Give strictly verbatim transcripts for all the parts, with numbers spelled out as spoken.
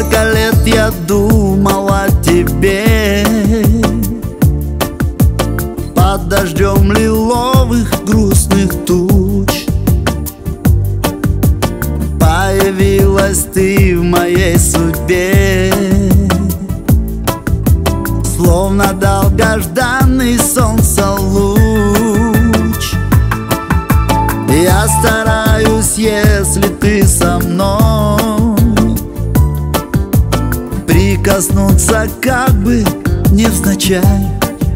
Сколько лет я думал о тебе, под дождем лиловых грустных туч. Появилась ты в моей судьбе, словно долгожданный солнца луч. Я стараюсь, если ты со мной, прикоснуться как бы невзначай.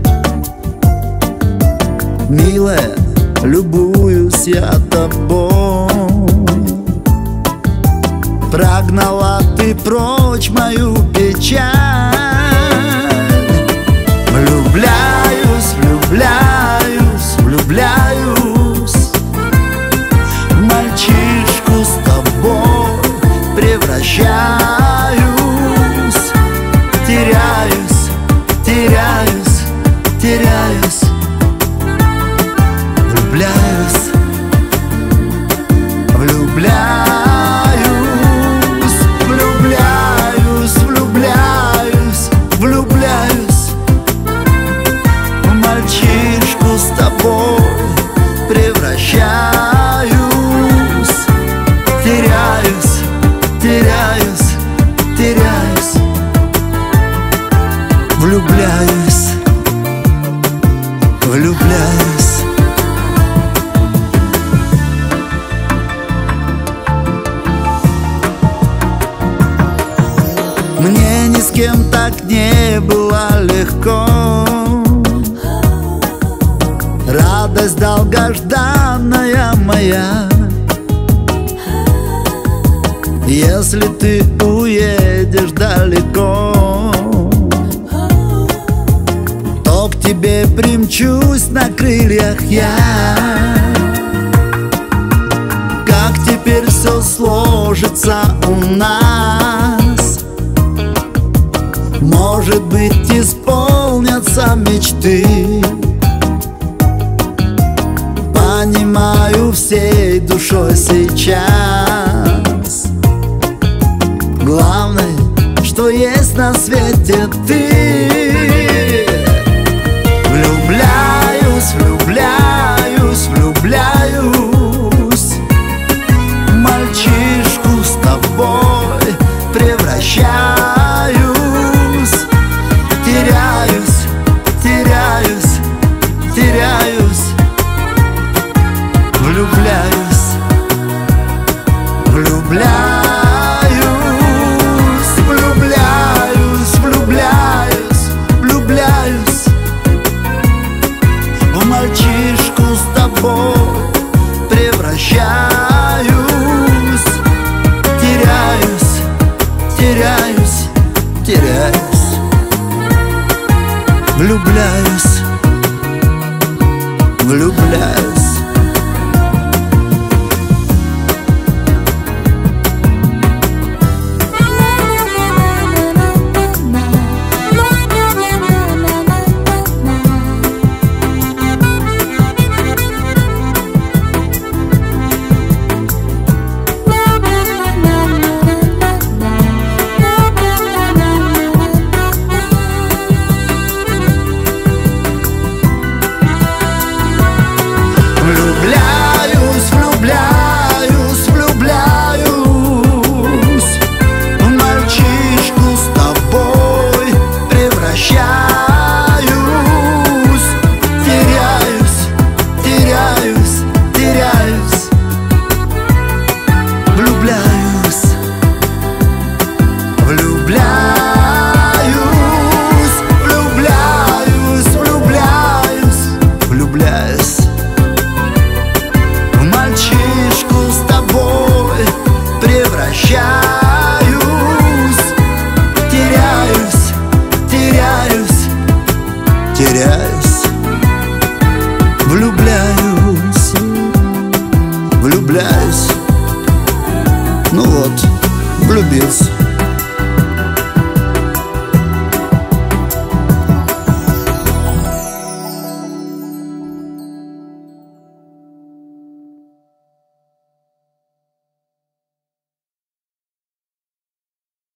Милая, любуюсь я тобой, прогнала ты прочь мою печаль. Влюбляюсь, влюбляюсь, влюбляюсь в мальчишку с тобой, превращаюсь, теряюсь, теряюсь, теряюсь. Влюбляюсь, влюбляюсь, влюбляюсь, влюбляюсь, влюбляюсь в мальчишку с тобой, превращаюсь, теряюсь, теряюсь, теряюсь. Влюбляюсь, влюбляюсь. Мне ни с кем так не было легко, радость долгожданная моя. Если ты уедешь далеко, то к тебе примчусь на крыльях я. Как теперь все сложится у нас, может быть, исполнятся мечты. Понимаю всей душой сейчас, главное, что есть на свете ты. Влюбляюсь, влюбляюсь, влюбляюсь в мальчишку с тобой, превращаюсь, теряюсь, теряюсь, теряюсь. Влюбляюсь, влюбляюсь, влюбляюсь, влюбляюсь, влюбляюсь в мальчишку с тобой, превращаюсь, теряюсь, теряюсь, теряюсь. Влюбляюсь, влюбляюсь.